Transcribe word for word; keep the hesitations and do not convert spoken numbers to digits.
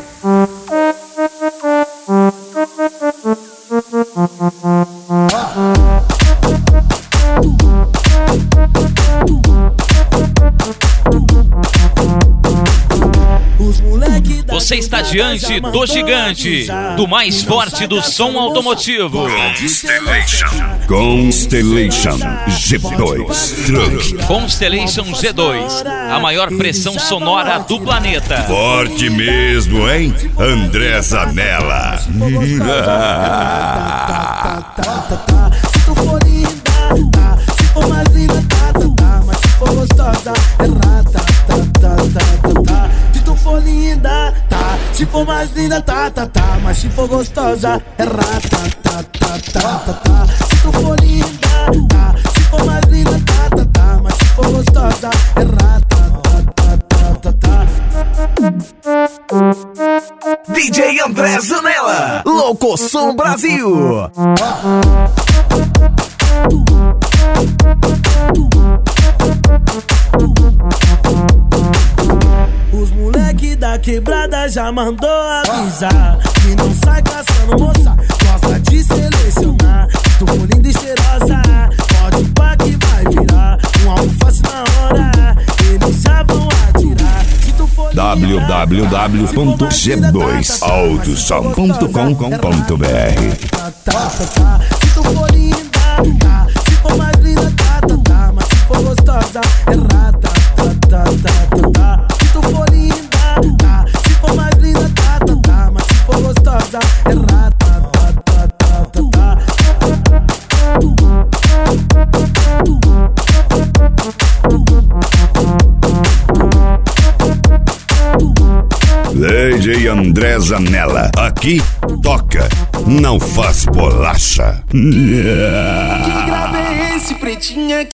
Você está diante do gigante, do mais forte do som automotivo. Constellation. Constellation G dois. Constellation G dois, a maior pressão sonora do planeta. Forte mesmo, hein? André Zanella. Se tu for linda, tá. Se for mais linda, tá, tá, tá. Mas se for gostosa, é rata, tá, tá, tá, tá, tá. Se tu for linda, tá. Se for mais linda, tá, tá, tá. Mas se for gostosa, é rata, tá, tá, tá, tá, tá. Se tu for linda, tá. Se for mais linda, tá, tá, tá. Mas se for gostosa, é rata, tá, tá, tá, tá, tá. D J André Zanella, Locoção Brasil. Os moleque da quebrada já mandou avisar que não sai caçando moça, gosta de selecionar. Se tu for linda e cheirosa, pode ir pra que vai virar um alface na hora, eles já vão atirar. Se tu for w w w ponto g dois autosom ponto com ponto b r. Se tu for linda, tá. Se for mais linda, tá, tá, tá. Mas se for gostosa, é rata, tá, tá, tá, tá, tá. Se tu for linda, tá. Se for mais linda, tá, tá, tá. Mas se for gostosa, é rata, tá, tá, tá, tá, tá. D J André Zanella, aqui toca, não faz bolacha. Que grave é esse, pretinha?